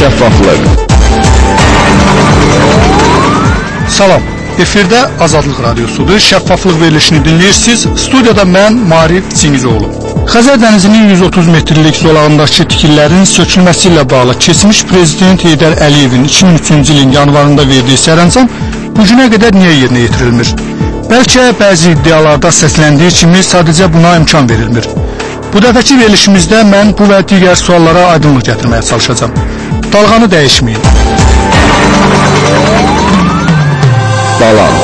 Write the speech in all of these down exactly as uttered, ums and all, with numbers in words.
Şəffaflıq. Salam, efirdə Azadlıq Radiosudur. Şəffaflıq verilişini dinləyirsiniz. Studiyada mən Marif Cingizoğlu. Xəzər dənizinin yüz otuz metrlik zolağındakı tikililərin sökülməsi ilə bağlı keçmiş prezident Heydər Əliyevin iki min üçüncü ilin yanvarında verdiyi sərəncam bugünə qədər niyə yerinə yetirilmir? Bəlkə bəzi iddialarda səsləndiyi kimi sadəcə buna imkan verilmir. Bu dəfəki verilişimizdə mən bu və digər suallara aydınlıq gətirməyə çalışacağam. Dalğanı dəyişməyin. Dalan.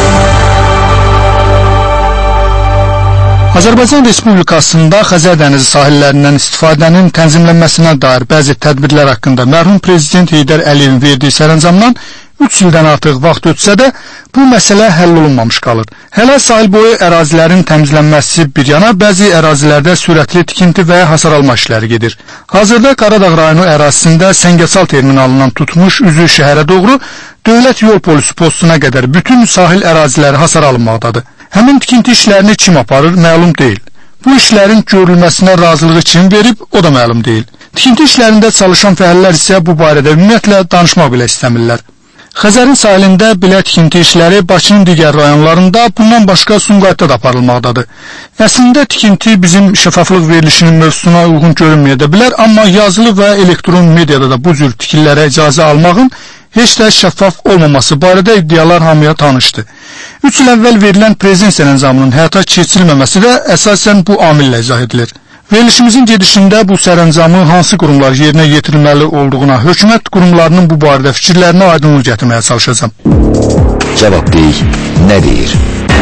Azərbaycan Respublikasında Xəzər dənizi sahillərindən istifadənin tənzimlənməsinə dair bəzi tədbirlər haqqında mərhum prezident Heydər Əliyevin verdiyi sərəncamdan üç ildən artıq vaxt ötsə də bu məsələ həll olunmamış qalır. Hələ sahil boyu ərazilərin təmizlənməsi bir yana, bəzi ərazilərdə sürətli tikinti və hasar alma işləri gedir. Hazırda Qaradağ rayonu ərazisində Səngəçal terminalından tutmuş üzü şəhərə doğru Dövlət Yol Polisi postuna qədər bütün sahil əraziləri hasar alınmaqdadır. Həmin tikinti işlərini kim aparır, məlum deyil. Bu işlərin görülməsinə razılığı kim verib, o da məlum deyil. Tikinti işlərində çalışan fəallar isə bu barədə ümumiyyətlə danışmaq belə istəmirlər. Xəzərin sahilində belə tikinti işləri Bakının digər rayonlarında, bundan başqa Sumqayıtda da aparılmaqdadır. Əslində tikinti bizim şəffaflıq verilişinin mövzusuna uyğun görünməyə də bilər, amma yazılı və elektron mediada da bu cür tikililərə icazə almağın heç də şəffaf olmaması barədə iddialar hamıya tanışdır. Üç il əvvəl verilən prezident sərəncamının həyata keçirilməməsi də əsasən bu amillə izah edilir. Verilişimizin gedişində bu sərəncamı hansı qurumlar yerinə yetirilməli olduğuna, hökumət qurumlarının bu barədə fikirlərinə aydınlıq gətirməyə çalışacağam. Cavabdeh nə deyir?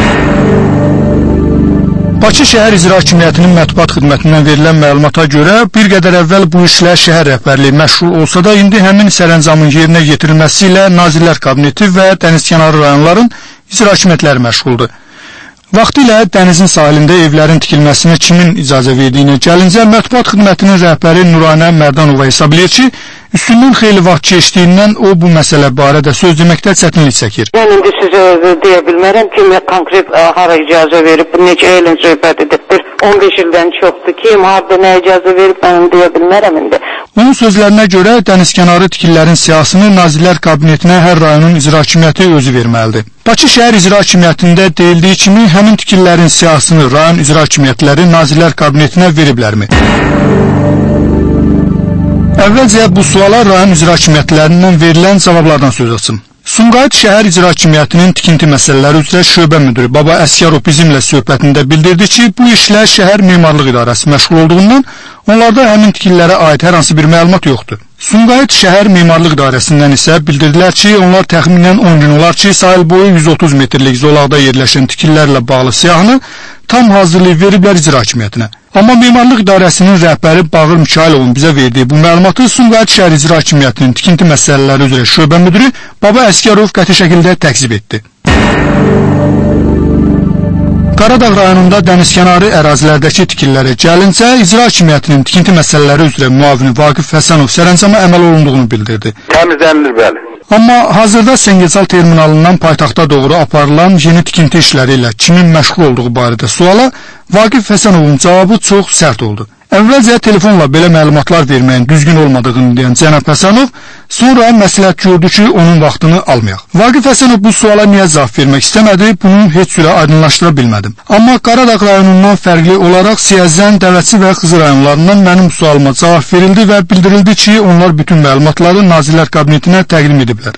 Bakı Şəhər İcra Hakimiyyətinin mətbuat xidmətindən verilən məlumata görə bir qədər əvvəl bu işlə şəhər rəhbərliyi məşğul olsa da indi həmin sərəncamın yerinə yetirilməsi ilə Nazirlər Kabineti və dənizkənarı rayonların icra hakimiyyətləri məşğuldur. Vaxtilə dənizin sahilində evlərin tikilməsinə kimin icazə verdiyinə gəlincə, mətbuat xidmətinin rəhbəri Nuranə Mərdanova hesab edir ki, üstündən xeyli vaxt keçdiyindən o bu məsələ barədə söz deməkdə çətinlik çəkir. Yəni indi sizə deyə bilmərəm ki, konkret hara icazə verib, neçə ilin söhbətidir. on beş ildən çoxdur ki, harada nə icazə verib, mən deyə bilmərəm indi. Onun sözlərinə görə dənizkənarı tikililərin siyahısını Nazirlər Kabinetinə hər rayonun icra hakimiyyəti özü verməlidir. Bakı Şəhər İcra Hakimiyyətində deyildiyi kimi həmin tikililərin siyahısını rayon icra hakimiyyətləri Nazirlər Kabinetinə veriblərmi? Əvvəlcə bu suala rayon icra hakimiyyətlərindən verilən cavablardan söz açım. Sumqayıt Şəhər İcra Hakimiyyətinin tikinti məsələləri üzrə şöbə müdürü Baba Əsgərov bizimlə söhbətində bildirdi ki, bu işlə şəhər memarlıq idarəsi məşğul olduğundan onlarda həmin tikililərə aid hər hansı bir məlumat yoxdur. Sumqayıt Şəhər Memarlıq İdarəsindən isə bildirdilər ki, onlar təxminən on gün olar ki, sahil boyu yüz otuz metrlik zolaqda yerləşən tikililərlə bağlı siyahını tam hazırlayıb veriblər icra hakimiyyətinə. Amma Memarlıq İdarəsinin rəhbəri Bağır Mikayılovun bizə verdiyi bu məlumatı Sumqayıt Şəhər İcra Hakimiyyətinin tikinti məsələləri üzrə şöbə müdürü Baba Əsgərov qəti şəkildə təkzib etdi. Qaradağ rayonunda dənizkənarı ərazilərdəki tikililərə gəlincə, icra hakimiyyətinin tikinti məsələləri üzrə müavini Vaqif Həsənov sərəncama əməl olunduğunu bildirdi. Təmizlənilir, bəli. Amma hazırda Səngəçal terminalından paytaxta doğru aparılan yeni tikinti işləri ilə kimin məşğul olduğu barədə suala Vaqif Həsənovun cavabı çox sərt oldu. Əvvəlcə telefonla belə məlumatlar verməyin düzgün olmadığını deyən cənab Həsənov sonra məsləhət gördü ki, onun vaxtını almayaq. Vaqif Həsənov bu suala niyə cavab vermək istəmədi, bunu heç cürə aydınlaşdıra bilmədim. Amma Qaradağ rayonundan fərqli olaraq Siyəzən, Dəvətçi və Xızı rayonlarından mənim sualıma cavab verildi və bildirildi ki, onlar bütün məlumatları Nazirlər Kabinetinə təqdim ediblər.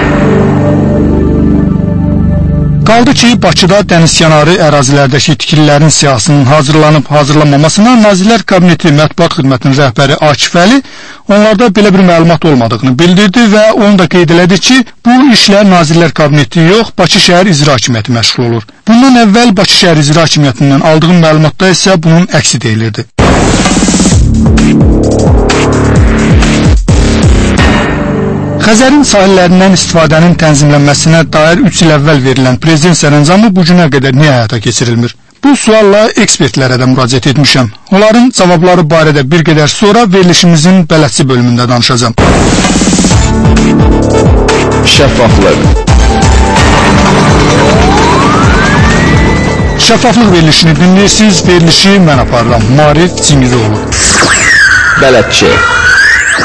Qaldı ki, Bakıda dənizkənarı ərazilərdəki tikililərin siyahısının hazırlanıb hazırlanmamasına Nazirlər Kabineti mətbuat xidmətinin rəhbəri Akif Əli onlarda belə bir məlumat olmadığını bildirdi və onu da qeyd elədi ki, bu işlə Nazirlər Kabineti yox, Bakı Şəhər İcra Hakimiyyəti məşğul olur. Bundan əvvəl Bakı Şəhər İcra Hakimiyyətindən aldığım məlumatda isə bunun əksi deyilirdi. Xəzərin sahillərindən istifadənin tənzimlənməsinə dair üç il əvvəl verilən prezident sərəncamı bugünə qədər niyə həyata keçirilmir? Bu sualla ekspertlərə də müraciət etmişəm. Onların cavabları barədə bir qədər sonra verilişimizin bələdçi bölümündə danışacağım. Şəffaflıq. Şəffaflıq verilişini dinləyirsiniz, verilişi mən aparıram. Marif Cingizoğlu. Bələdçi.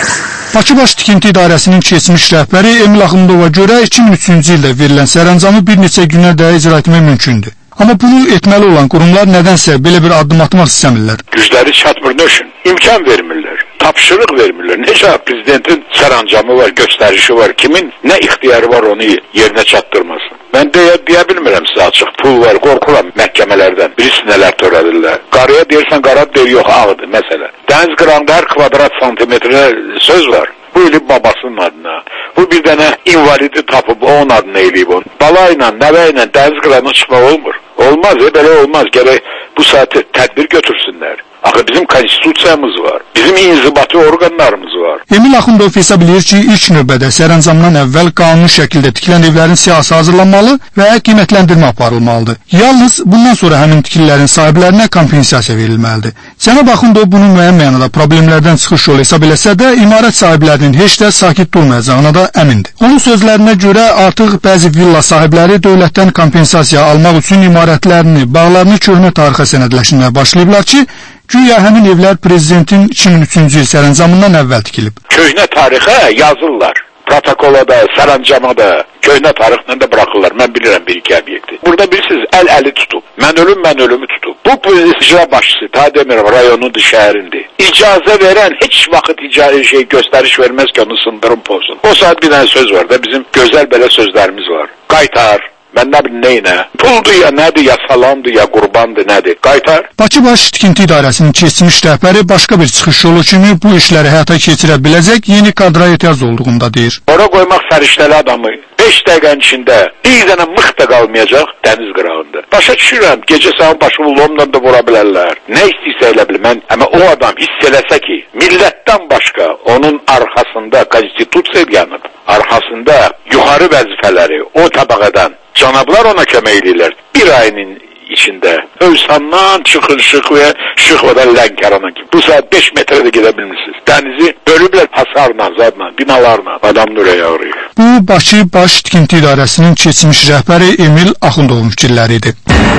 Bakı Baş Tikinti İdarəsinin keçmiş rəhbəri Emil Axundova görə iki min üçüncü ildə verilən sərəncamı bir neçə günə də icra etmək mümkündür. Amma bunu etməli olan qurumlar nədənsə belə bir addım atmaq istəmirlər. Gücləri çatmır nöşün, imkan vermirlər, tapşırıq vermirlər. Necə prezidentin sərəncamı var, göstərişi var, kimin nə ixtiyarı var onu yerinə çatdırmasın. Mən deyə, deyə bilmirəm sizə açıq, pul var, qorxuram məhkəmələrdən, birisi nələr törədirlər. Qarıya deyirsən, qara deyir, yox, ağıdır, məsələ. Dəniz qırağında hər kvadrat santimetrə söz var. Bu elib babasının adına. Bu bir dənə invalidi tapıb onun adına eləyib onu. Bala ilə, nəvə ilə dəniz qırağına çıxmaq olmur. Olmaz, e, belə olmaz. Gərək bu saati tədbir götürsünlər. Axı bizim konstitusiyamız var. Bizim inzibati orqanlarımız var. Emil Axundov hesab edir ki, ilk növbədə sərəncamdan əvvəl qanuni şəkildə tikilən evlərin siyahısı hazırlanmalı və qiymətləndirmə aparılmalıdır. Yalnız bundan sonra həmin tikililərin sahiblərinə kompensasiya verilməlidir. Cənab Axundov bunu müəyyən mənada problemlərdən çıxış yolu hesab eləsə də, imarət sahiblərinin heç də sakit durmayacağına da əmindir. Onun sözlərinə görə artıq bəzi villa sahibləri dövlətdən kompensasiya almaq üçün imarətlərini, bağlarını köhnə tarixə sənədləşdirməyə başlayıblar ki, güya həmin evlər prezidentin iki min üçüncü il sərəncamından əvvəl tikilib. Köhnə tarixə yazırlar. Protokola da, sərəncama da, köhnə tarixlə də buraxırlar. Mən bilirəm bir-iki obyekti. Burada bilirsiniz, əl-əli tutub. Mən ölüm, mən ölümü tutub. Bu icra başçısı, ta demirəm, rayonundur, şəhərindir. İcazə verən heç vaxt icazə şey göstəriş verməz ki, onu sındırım pozsun. O saat bir dənə söz var da, bizim gözəl belə sözlərimiz var. Qaytar. Mən nə bilim, neyinə? Puldur ya nədir, ya salamdır, ya qurbandır, nədir? Qaytar. Bakı Baş Tikinti İdarəsinin keçmiş rəhbəri başqa bir çıxış yolu kimi bu işləri həyata keçirə biləcək yeni kadra ehtiyac olduğunda deyir. Ora qoymaq fəriştəli adamı beş dəqiqənin içində bir dənə mıx da qalmayacaq dəniz qırağında. Başa düşürəm, gecə sağın başı Londonda vura bilərlər. Nə istəyirsə elə bilmən, amma o adam hiss eləsə ki, millətdən başqa onun arxasında konstitusiya yanıb, arxasında yuxarı vəzifələri o tabaqadan canablar ona kömək edirlər. Bir ayının içində Hövsandan çıxın Şıxvaya, Şıxvadan Lənkərana gibi. Bu saat beş metrede gedə bilmirsiniz. Dənizi bölüblər hasarla, zadla, binalarla. Adam nuraya ağrıyır. Bu Bakı Baş Tikinti İdarəsinin keçmiş rəhbəri Emil Axundovun fikirləri idi.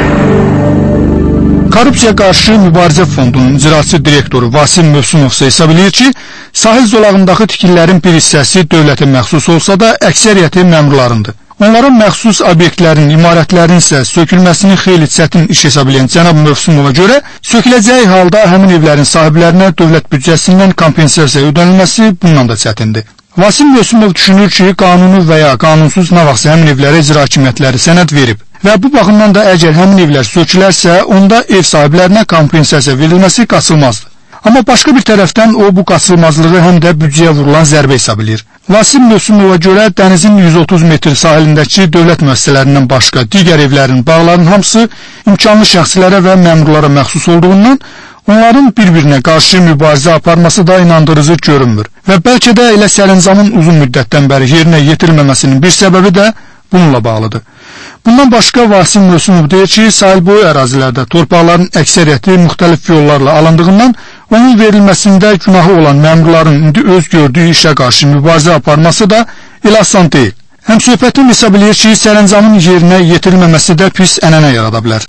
Korrupsiya qarşı mübarizə fondunun icraçı direktoru Vasim Mövsümov hesab edir ki, sahil zolağındakı tikililərin bir hissəsi dövlətə məxsus olsa da, əksəriyyəti məmurlarındır. Onların məxsus obyektlərin, imarətlərin isə sökülməsini xeyli çətin iş hesab edən cənab Mövsümova görə, söküləcəyi halda həmin evlərin sahiblərinə dövlət büdcəsindən kompensasiya ödənilməsi bundan da çətindir. Vasim Mövsümov düşünür ki, qanuni və ya qanunsuz nə vaxtsa həmin evlərə icra hakimiyyətləri sənəd verib və bu baxımdan da əgər həmin evlər sökülərsə, onda ev sahiblərinə kompensasiya verilməsi qaçılmazdır. Amma başqa bir tərəfdən o bu qaçılmazlığı həm də büdcəyə vurulan zərbə hesab edir. Vasim Mövsümova görə dənizin yüz otuz metr sahilindəki dövlət müəssisələrindən başqa digər evlərin, bağların hamısı imkanlı şəxslərə və məmurlara məxsus olduğundan onların bir-birinə qarşı mübarizə aparması da inandırıcı görünmür. Və bəlkə də elə sərəncamın uzun müddətdən bəri yerinə yetirilməməsinin bir səbəbi də bununla bağlıdır. Bundan başqa Vasim Mövsümov deyir ki, sahil boyu ərazilərdə torpaqların əksəriyyəti müxtəlif yollarla alındığından onun verilməsində günahı olan məmurların indi öz gördüyü işə qarşı mübarizə aparması da elə asan deyil. Həmsöhbətim hesab edir ki, sərəncamın yerinə yetirilməməsi də pis ənənə yarada bilər.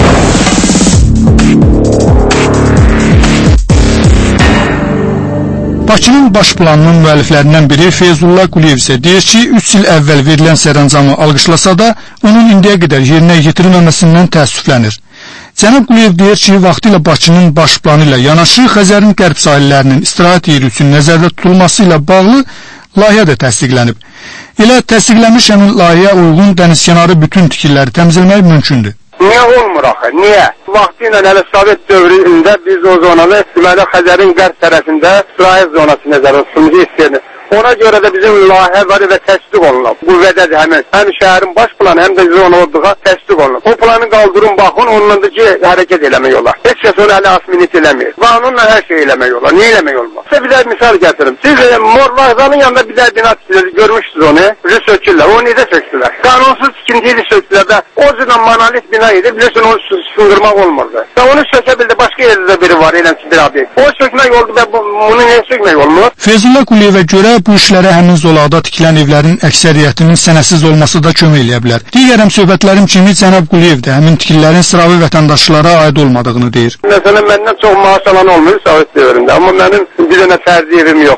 Bakının baş planının müəlliflərindən biri Feyzullah Quliyev isə deyir ki, üç il əvvəl verilən sərəncamı alqışlasa da, onun indiyə qədər yerinə yetirilməməsindən təəssüflənir. Cənab Quliyev deyir ki, vaxtilə Bakının baş planı ilə yanaşı Xəzərin qərb sahillərinin istirahət yeri üçün nəzərdə tutulması ilə bağlı layihə də təsdiqlənib. Elə təsdiqlənmiş həmin layihəyə uyğun dənizkənarı bütün tikililəri təmizləmək mümkündür. Niyə olmur axı? Niyə? Vaxtıyla hələ Sovet dövründə biz o zonanı deməli Xəzərin qərb tərəfində istirahət zonası nəzərdə tutulmuş istəyir. Ona görə də bizim layihə var və təsdiq olunub. Qüvvədədir həmin. Həm şəhərin baş planı, həm də zona olduğu təsdiq olunub. O planı qaldırın, baxın, onunla da ki, hərəkət eləmək olar. Heç kəs onu hələ asminit eləmir. Qanunla hər şey eləmək olar. Niyə eləmək olmaz? Size bir də misal gətirim. Siz e, Mor Vağzanın yanında bir də bina tikiliriz, görmüşsünüz onu. Bizi sökürlər. O necə söktülər? Qanunsuz tikintiydi söktülər də. O zaman monolit bina idi. Bilirsin, onu sındırmaq olmurdu. Və onu sökə bildi. Başqa yerdə də biri var, eləmsin bir obyekt. O sökmək oldu və bu, bunu niyə sökmək olmur? Feyzullah Quliyevə görə bu işlərə həmin zolaqda tikilən evlərin əksəriyyətinin sənədsiz olması da kömək eləyə bilər. Digər həmsöhbətlərim kimi cənab Quliyev də həmin tikililərin sıravi vətəndaşlara aid olmadığını deyir. Məsələn, məndən çox maaş alan olmuyor Sovet dövründə, amma mənim bir dənə fərdi evim yoxdur.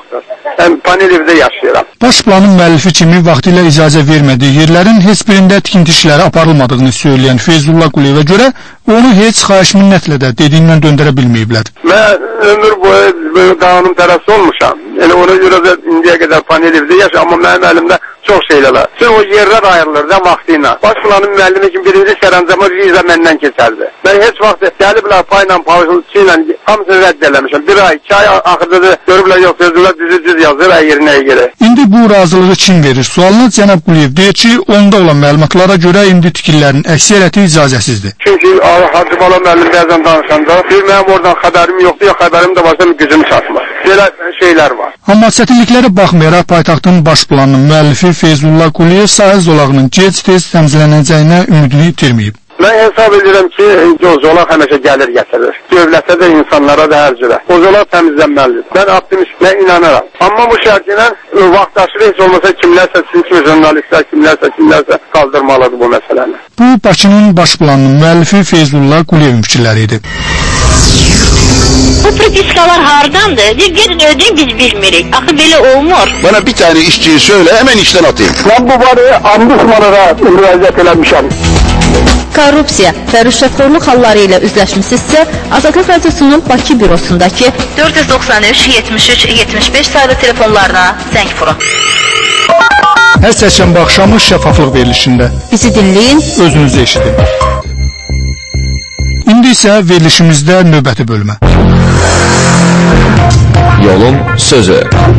Mən panel evdə yaşayıram. Baş planın müəllifi kimi vaxtilə icazə vermədiyi yerlərin heç birində tikinti işləri aparılmadığını söyləyən Feyzullah Quliyevə görə onu heç xahiş minnətlə də dediyindən döndərə bilməyiblər. Mən ömür boyu qanun tərəfsi olmuşam. Yəni ona görə də indiyə qədər panel evdə yaşayıram, amma mənim əlimdə çox şeylər var. Bütün o yerlər ayrılır da vaxtı ilə. Baş planın müəllimi kimi birinci sərəncamı viza məndən keçərdi. Mən heç vaxt gəliblər payla, paylaşıcı ilə hamısını rədd eləmişəm. Bir ay, iki ay axırda da görüblər yox, sözlər düzü düz yazır, əyirinə əyirinə. İndi bu razılığı kim verir sualına cənab Quliyev deyir ki, onda olan məlumatlara görə indi tikililərin əksəriyyəti icazəsizdir. Çünki Hacı Bala müəllim bəzən danışanda, bir mənim oradan xəbərim yoxdur, ya xəbərim də varsa gücüm çatmır. Belə şeylər var. Amma çətinliklərə baxmayaraq paytaxtın baş planının müəllifi Feyzullah Quliyev sahil zolağının gec-tez təmizlənəcəyinə ümidini itirməyib. Mən hesab edirəm ki, o zolaq həmişə gəlir gətirir. Dövlətə də, insanlara da hər cürə. O zolaq təmizlənməlidir. Mən optimistinə inanıram. Amma bu şərtlə vaxtaşırı heç olmasa kimlərsə, sizin kimi jurnalistlər, kimlərsə, kimlərsə qaldırmalıdır bu məsələni. Bu, Bakının baş planının müəllifi Feyzullah Quliyevin fikirləri idi. Bu propiskalar hardandır? Gedin ödeyin, biz bilmirik. Axı belə olmur. Bana bir tane işçiyi söyle, hemen işten atayım. Mən bu barəyə ombudsmanlara müraciət eləmişəm. Korrupsiya və rüşvətxorluq halları ilə üzləşmisinizsə, Azadlıq Radiosunun Bakı bürosundakı dörd yüz doxsan üç yetmiş üç yetmiş beş sayılı telefonlarına zəng vurun. Hər səhşənbə axşamı şəffaflıq verilişində. Bizi dinləyin, özünüzü eşidin. İndi isə verilişimizdə növbəti bölmə. Yolun sözü.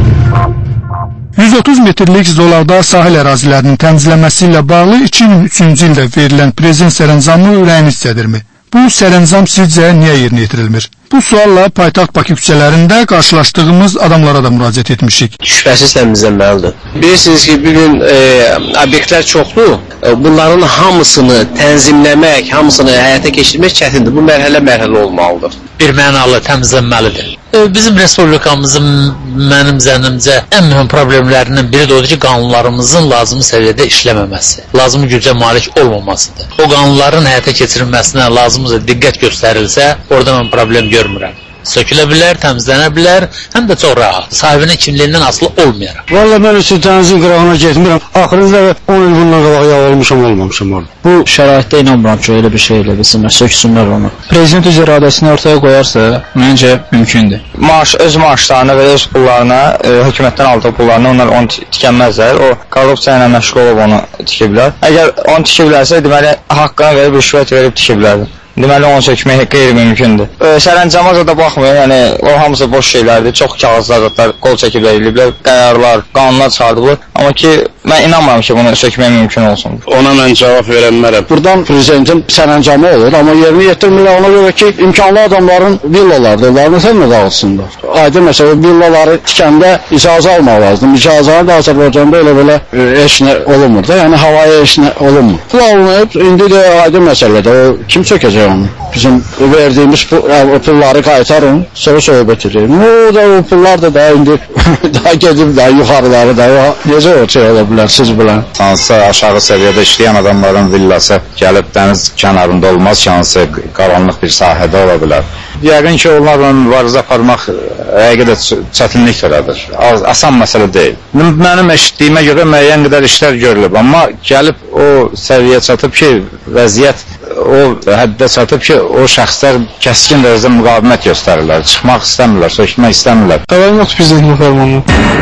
yüz otuz metrlik zolaqda sahil ərazilərinin təmizlənməsi ilə bağlı iki min üçüncü ildə verilən prezident sərəncamı ürəyiniz istədirmi? Bu sərəncam sizcə niyə yerinə yetirilmir? Bu sualla paytaxt Bakı küçələrində qarşılaşdığımız adamlara da müraciət etmişik. Şübhəsiz təmizlənməlidir. Bilirsiniz ki, bugün e, obyektlər çoxdur. E, bunların hamısını tənzimləmək, hamısını həyata keçirmək çətindir. Bu mərhələ-mərhələ olmalıdır. Bir mənalı təmizlənməlidir. E, bizim respublikamızın mənim zənnimcə ən mühüm problemlərindən biri də odur ki, qanunlarımızın lazımi səviyyədə işləməməsi, lazımi gücə malik olmamasıdır. O qanunların həyata keçirilməsinə lazımıca diqqət göstərilsə, orada mən problem görmürəm. Sökülə bilər, təmizlənə bilər, həm də çox rahat. Sahibinin kimliyindən asılı olmayaraq. Valla mən üçün tənzim qırağına getmirəm. Axırında on il bundan qabaq yağ olmuşam, olmamışam orada. Bu şəraitdə inanmıram ki, öyle bir şey elə bilsinlər, söksünlər onu. Prezident öz iradəsini ortaya qoyarsa, məncə mümkündür. Maaş, öz maaşlarına və öz pullarına, e, hökumətdən aldığı pullarına onlar onu tikənməzlər. O korrupsiya ilə məşğul olub onu tikiblər. Əgər onu tikiblərsə, deməli, haqqına verib, rüşvət verib tikiblərdir. Deməli, onu sökmək qeyri-mümkündür. E, sərəncama da baxmıyor, yəni o hamısı boş şeylərdir. Çox kağızlar, qol çəkib veriliblər, qərarlar, qanunlar çıxardıblar. Amma ki, mən inanmıram ki, bunu sökmək mümkün olsun. Ona mən cavab verənmərəm. Buradan prezidentin sərəncamı olur, amma yerini yetirmirlər ona görə ki, imkanlı adamların villalardır, onların sənlə dağılsınlar. Aydın məsələ, villaları tikəndə icazə almaq lazım. İcazanı da Azərbaycanda elə belə e, heç nə olunmur da, yəni havaya heç nə olunmur. Bu alınıb, indi də aydın məsələdə, o kim sökəcək? Bizim verdiğimiz pulları qaytarın, sonra söhbət edelim. O da o pullar da daha indi daha gedib daha yuxarıları da necə o şey ola bilər siz bilən. Hansısa aşağı səviyyədə işləyən adamların villası gəlib dəniz kənarında olmaz ki, hansısa qaranlıq bir sahədə ola bilər. Yəqin ki, onlarla mübarizə aparmaq həqiqətən çətinlik törədir. Asan məsələ deyil. Mənim eşitdiyimə görə müəyyən qədər işlər görülüb, amma gəlib o səviyyə çatıb ki, vəziyyət o həddə çatıb ki, o şəxslər kəskin dərəcədə müqavimət göstərirlər, çıxmaq istəmirlər, sökmək istəmirlər. Xəbərim yoxdur prezidentin fərmanı.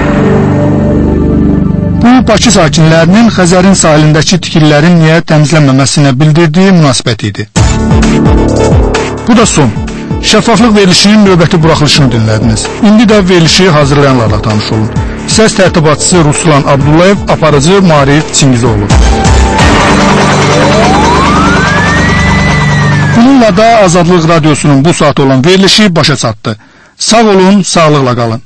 Bu, Bakı sakinlərinin Xəzərin sahilindəki tikililərin niyə təmizlənməməsinə bildirdiyi münasibət idi. Bu da son. Şəffaflıq verilişinin növbəti buraxılışını dinlədiniz. İndi də verilişi hazırlayanlarla tanış olun. Səs tərtibatçısı Ruslan Abdullayev, aparıcı Marif Çingizoğlu. Bununla da Azadlıq Radiosunun bu saat olan verilişi başa çatdı. Sağ olun, sağlıqla qalın.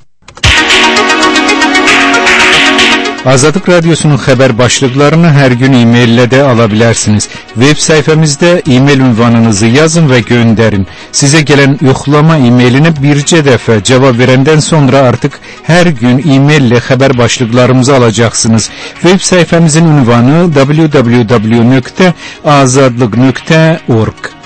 Azadlıq Radiosunun xəbər başlıqlarını hər gün e-maillə də ala bilərsiniz. Web səhifəmizdə e-mail ünvanınızı yazın və göndərin. Sizə gələn yoxlama e-mailinə bircə dəfə cavab verəndən sonra artıq hər gün e-maillə xəbər başlıqlarımızı alacaqsınız. Web səhifəmizin ünvanı w w w nöqtə azadlıq nöqtə org.